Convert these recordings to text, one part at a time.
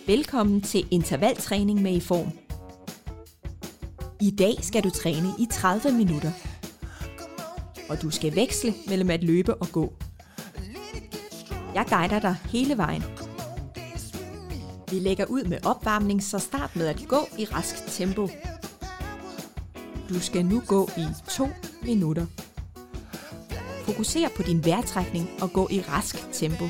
Velkommen til intervaltræning med IFORM. I dag skal du træne i 30 minutter, og du skal veksle mellem at løbe og gå. Jeg guider dig hele vejen. Vi lægger ud med opvarmning, så start med at gå i rask tempo. Du skal nu gå i 2 minutter. Fokuser på din vejrtrækning og gå i rask tempo.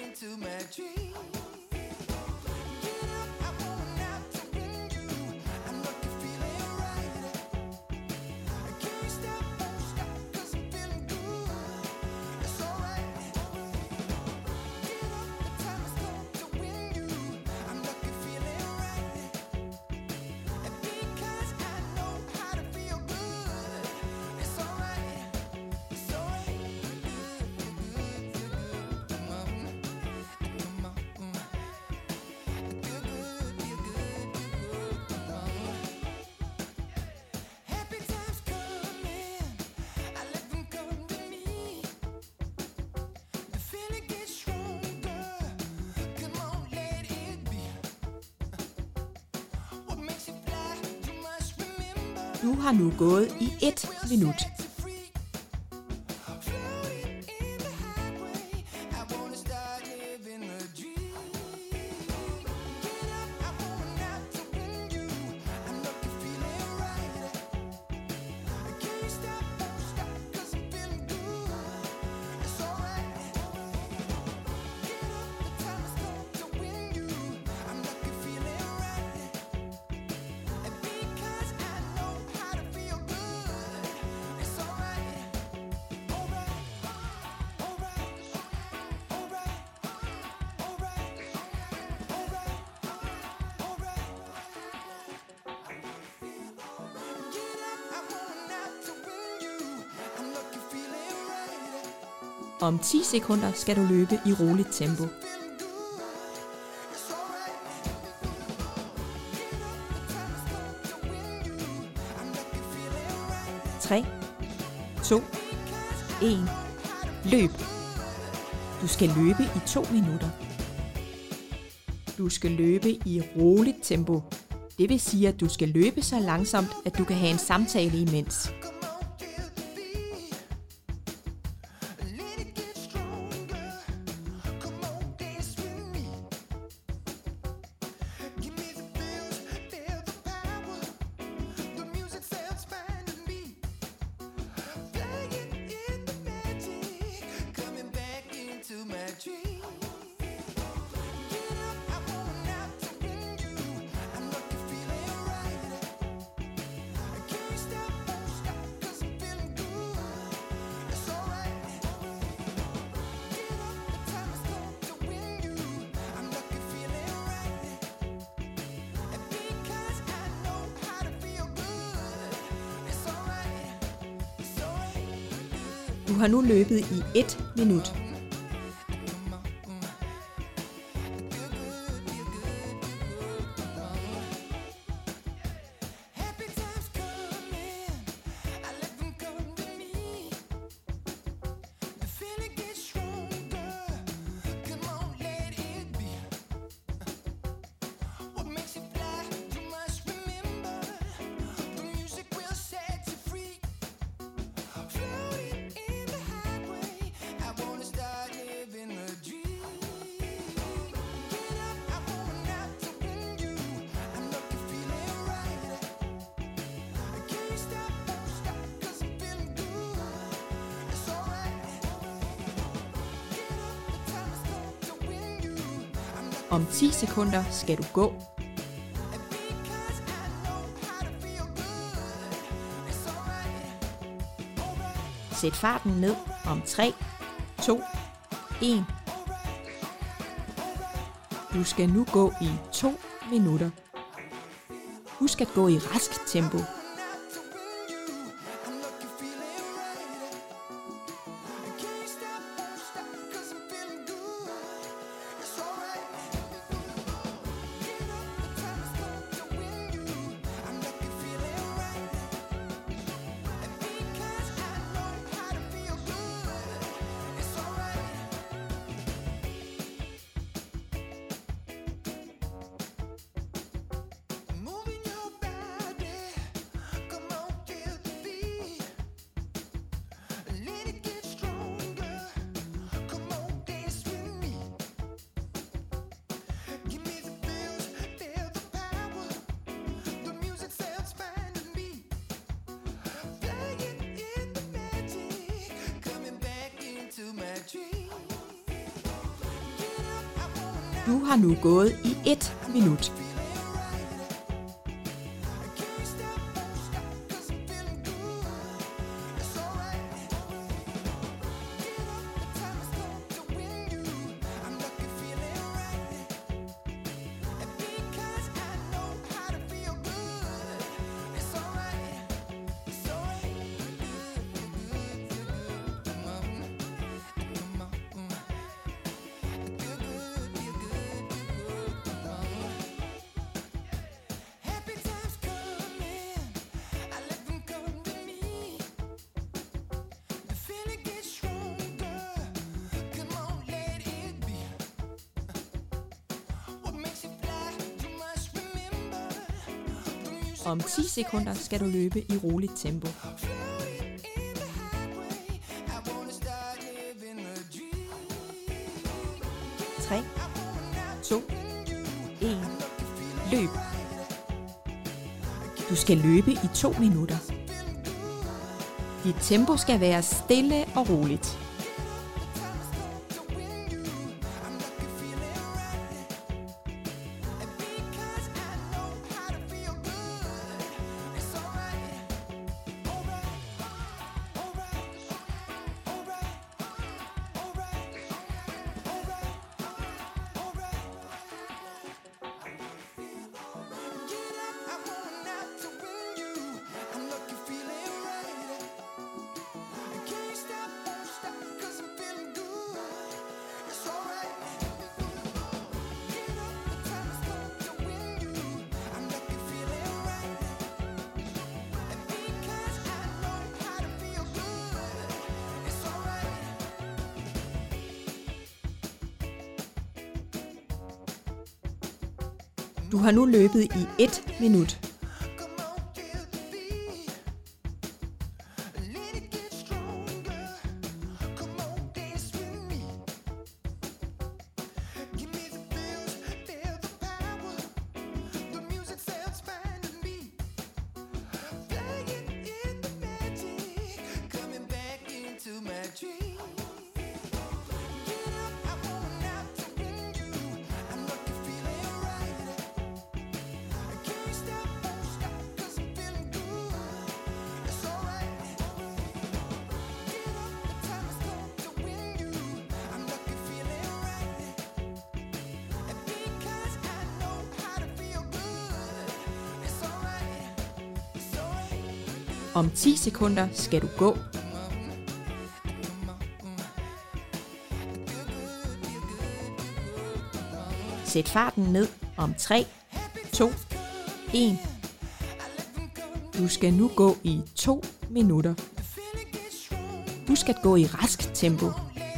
Du har nu gået i 1 minut. Om 10 sekunder skal du løbe i roligt tempo. 3, 2, 1, løb. Du skal løbe i 2 minutter. Du skal løbe i roligt tempo. Det vil sige, at du skal løbe så langsomt, at du kan have en samtale imens. Du har nu løbet i 1 minut. Om 10 sekunder skal du gå. Sæt farten ned om 3, 2, 1. Du skal nu gå i 2 minutter. Husk at gå i rask tempo. Du har nu gået i 1 minut. Om 10 sekunder skal du løbe i roligt tempo. 3, 2, 1, løb. Du skal løbe i 2 minutter. Dit tempo skal være stille og roligt. Du har nu løbet i 1 minut. Om 10 sekunder skal du gå. Sæt farten ned om 3, 2, 1. Du skal nu gå i 2 minutter. Du skal gå i rask tempo.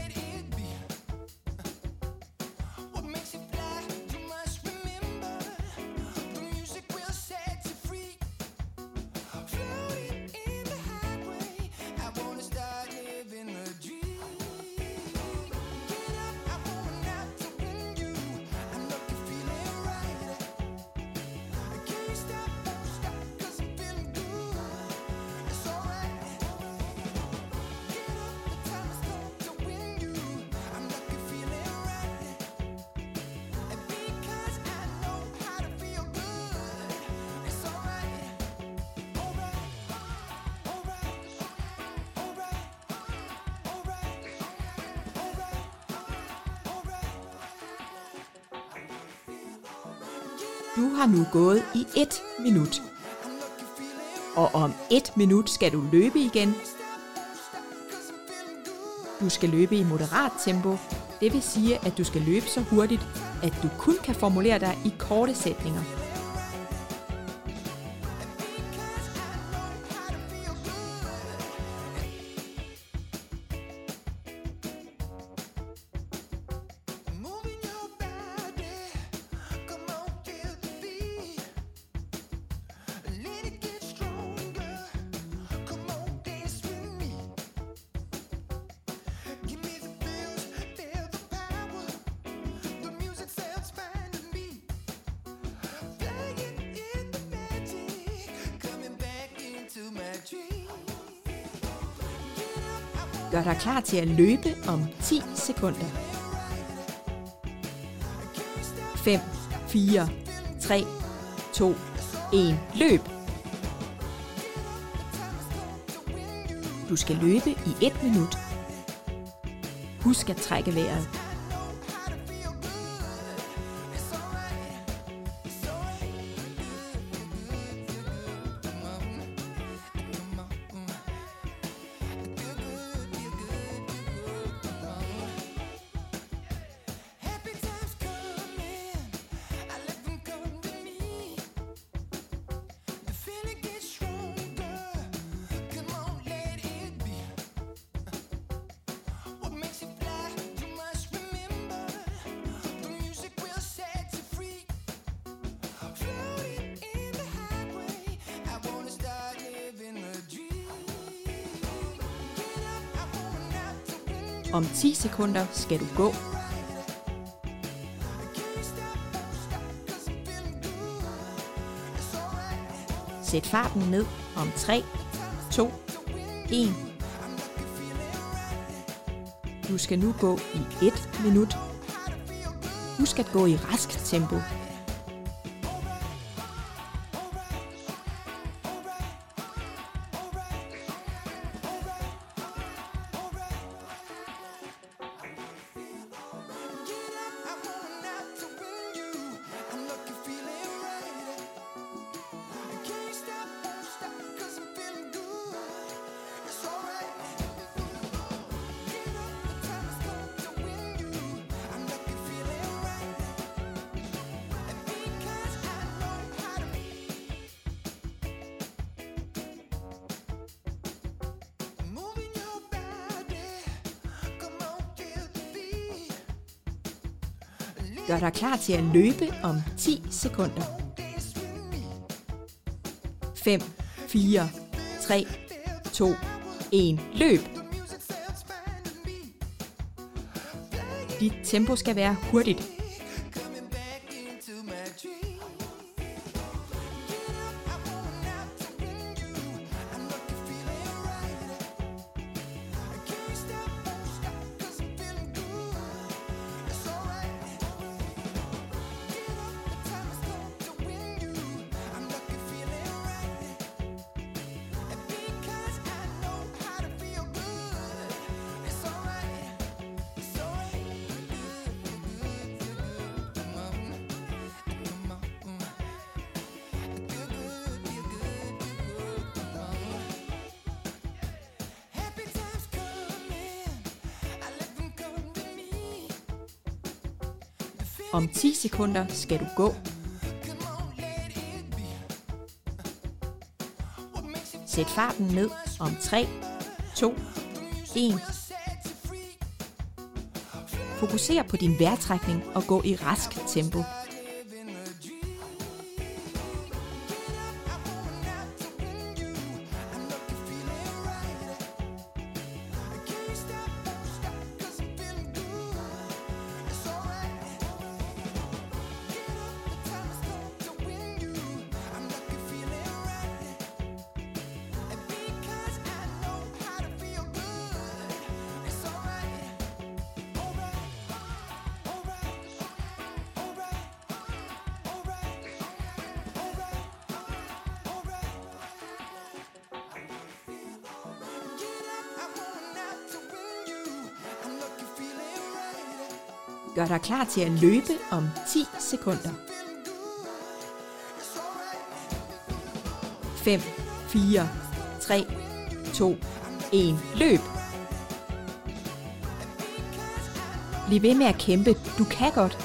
Du har nu gået i 1 minut. Og om 1 minut skal du løbe igen. Du skal løbe i moderat tempo. Det vil sige, at du skal løbe så hurtigt, at du kun kan formulere dig i korte sætninger. Gør dig klar til at løbe om 10 sekunder. 5, 4, 3, 2, 1. Løb! Du skal løbe i 1 minut. Husk at trække vejret. Om 10 sekunder skal du gå. Sæt farten ned om 3, 2, 1. Du skal nu gå i 1 minut. Husk at gå i rask tempo. Gør dig klar til at løbe om 10 sekunder. 5, 4, 3, 2, 1. Løb! Dit tempo skal være hurtigt. Om 10 sekunder skal du gå. Sæt farten ned om 3, 2, 1. Fokuser på din vejrtrækning og gå i rask tempo. Gør dig klar til at løbe om 10 sekunder. 5, 4, 3, 2, 1. Løb! Bliv ved med at kæmpe. Du kan godt.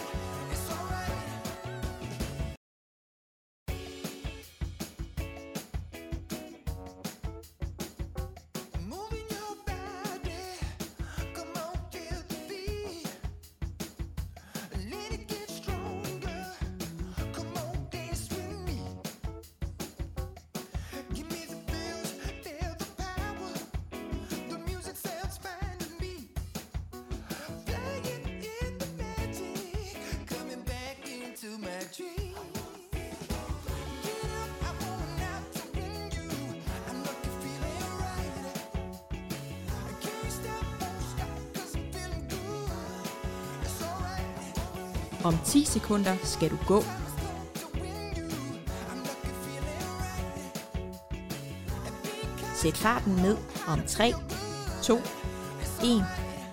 Om 10 sekunder skal du gå. Sæt farten ned om 3, 2, 1.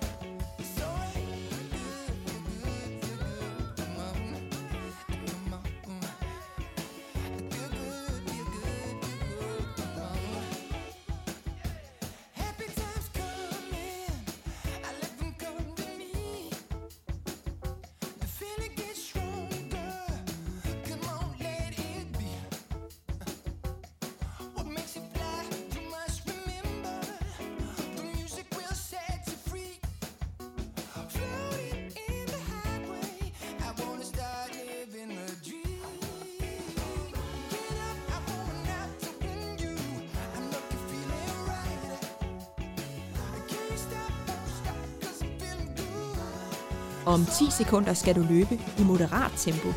Om 10 sekunder skal du løbe i moderat tempo.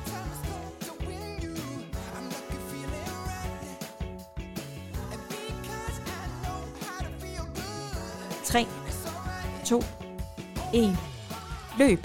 Tre, 2, 1. Løb!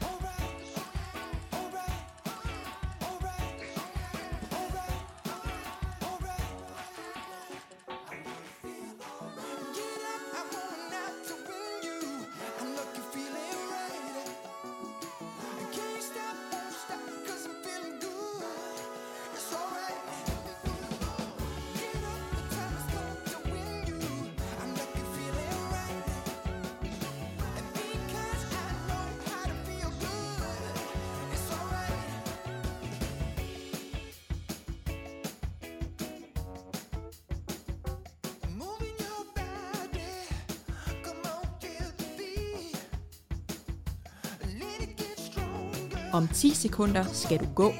Om 10 sekunder skal du gå.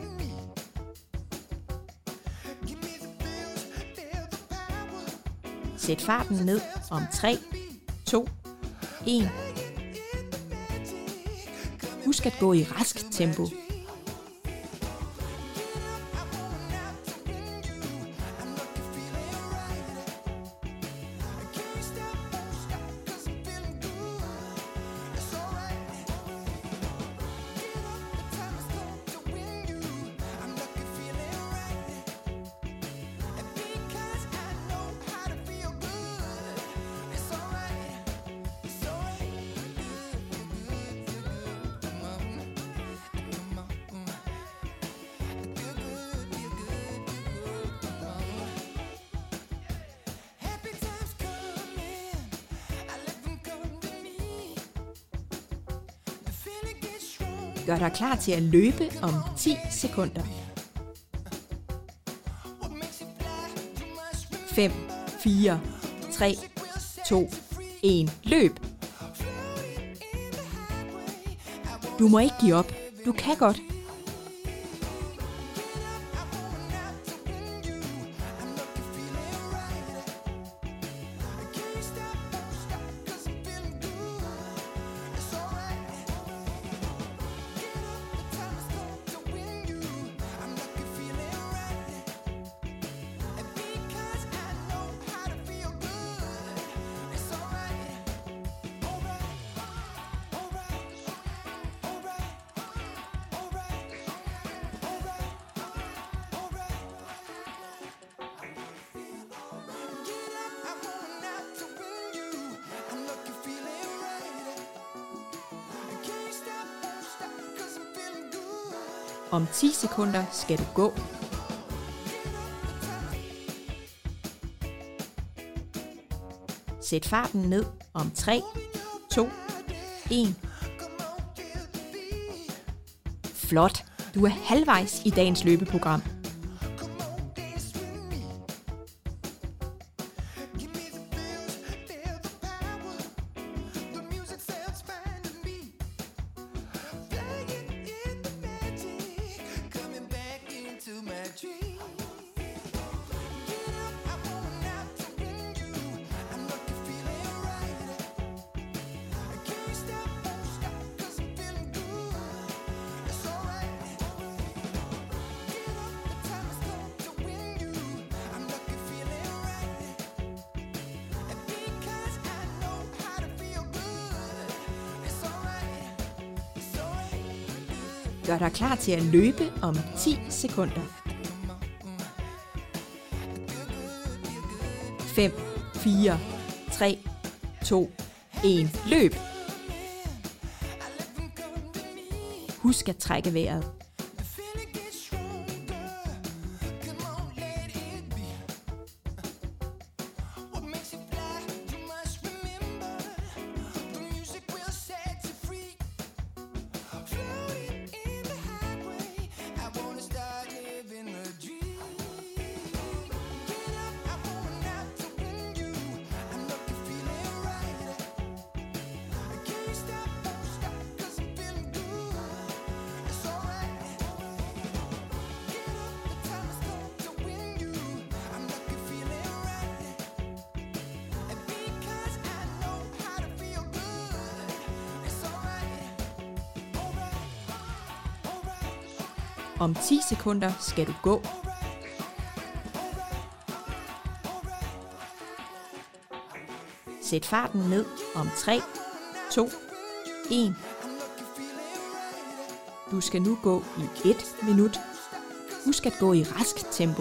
Sæt farten ned om 3, 2, 1. Husk at gå i rask tempo. Gør dig klar til at løbe om 10 sekunder. 5, 4, 3, 2, 1. Løb! Du må ikke give op. Du kan godt. Om 10 sekunder skal du gå. Sæt farten ned om 3, 2, 1. Flot! Du er halvvejs i dagens løbeprogram. Gør dig klar til at løbe om 10 sekunder. 5, 4, 3, 2, 1. Løb! Husk at trække vejret. Om 10 sekunder skal du gå. Sæt farten ned om 3, 2, 1. Du skal nu gå i 1 minut. Husk at gå i rask tempo.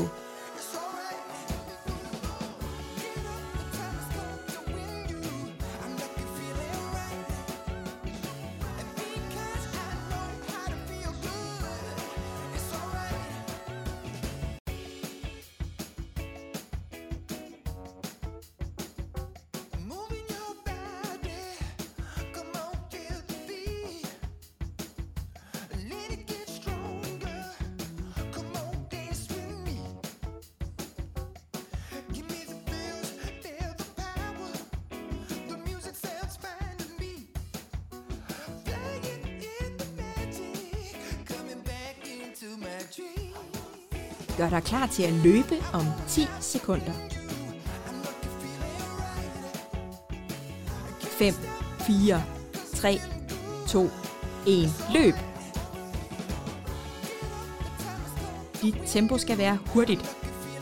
Gør dig klar til at løbe om 10 sekunder. 5, 4, 3, 2, 1. Løb! Dit tempo skal være hurtigt.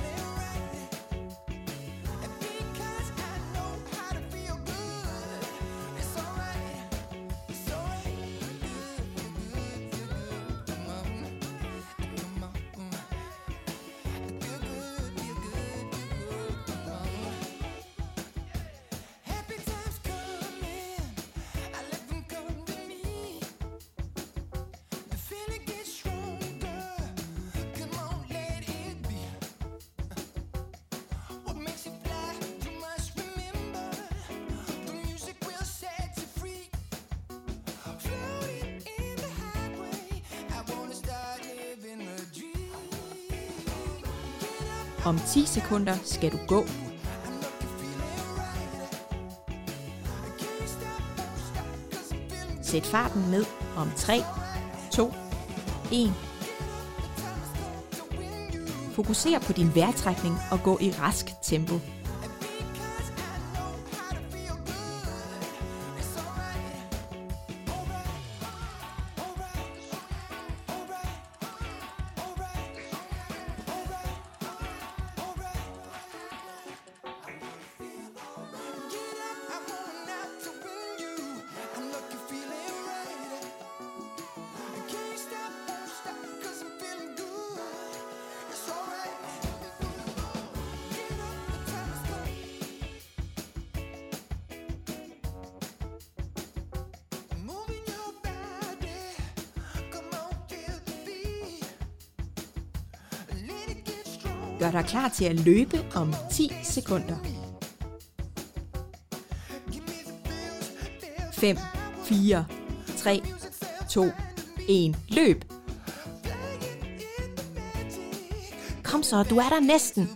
Om 10 sekunder skal du gå. Sæt farten ned om 3, 2, 1. Fokuser på din vejrtrækning og gå i rask tempo. Gør dig klar til at løbe om 10 sekunder. 5, 4, 3, 2, 1. Løb! Kom så, du er der næsten!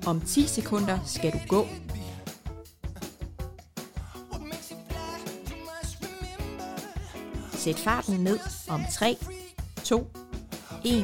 Om 10 sekunder skal du gå. Sæt farten ned om 3, 2, 1.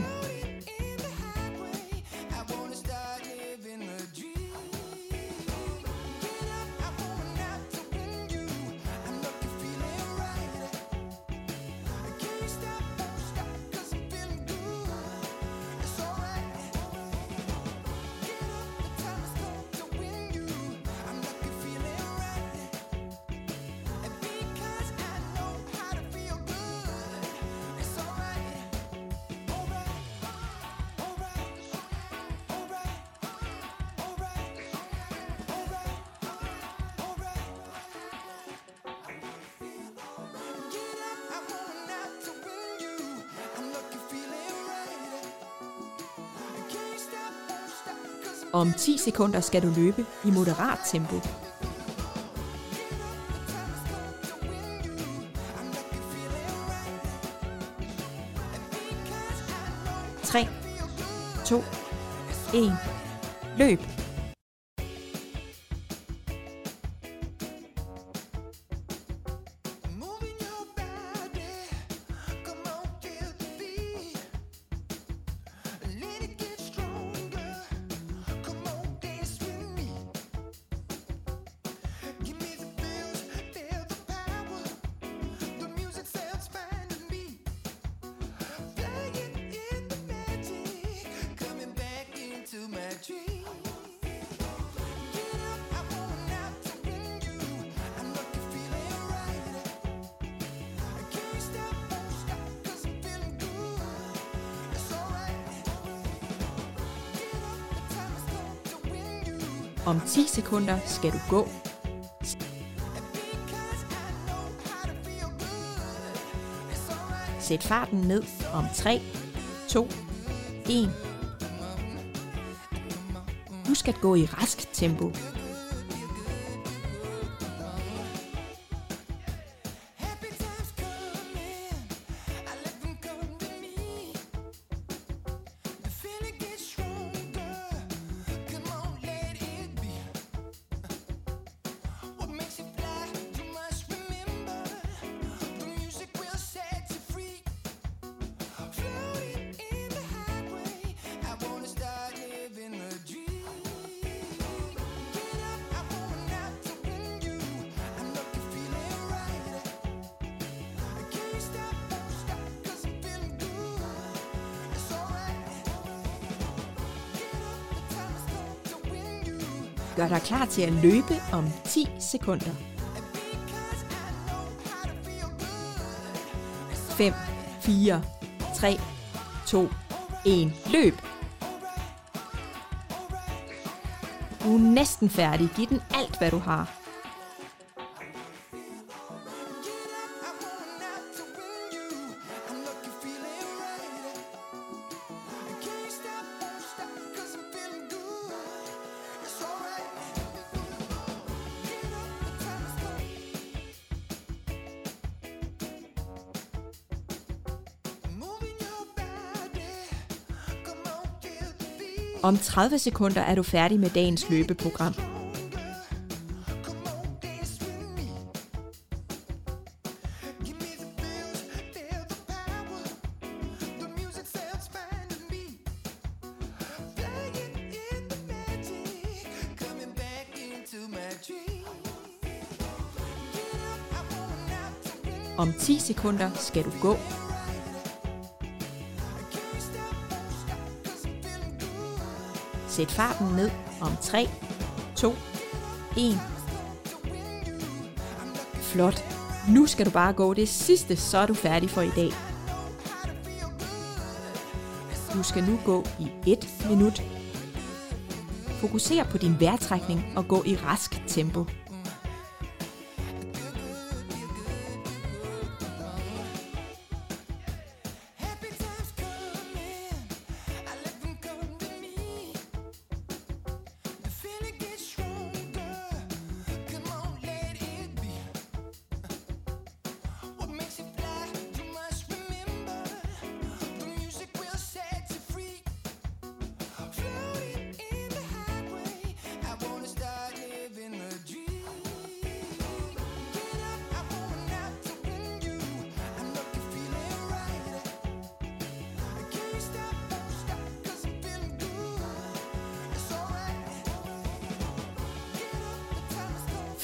Om 10 sekunder skal du løbe i moderat tempo. 3, 2, 1. Løb! Om 10 sekunder skal du gå. Sæt farten ned om 3, 2, 1. Husk at gå i rask tempo. Gør dig klar til at løbe om 10 sekunder. 5, 4, 3, 2, 1. Løb! Du er næsten færdig. Giv den alt, hvad du har. Om 30 sekunder er du færdig med dagens løbeprogram. Om 10 sekunder skal du gå. Sæt farten ned om 3, 2, 1. Flot. Nu skal du bare gå det sidste, så er du færdig for i dag. Du skal nu gå i 1 minut. Fokuser på din vejrtrækning og gå i rask tempo.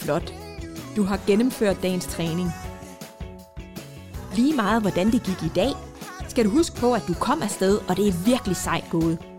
Flot. Du har gennemført dagens træning. Lige meget hvordan det gik i dag, skal du huske på, at du kom afsted, og det er virkelig sejt gået.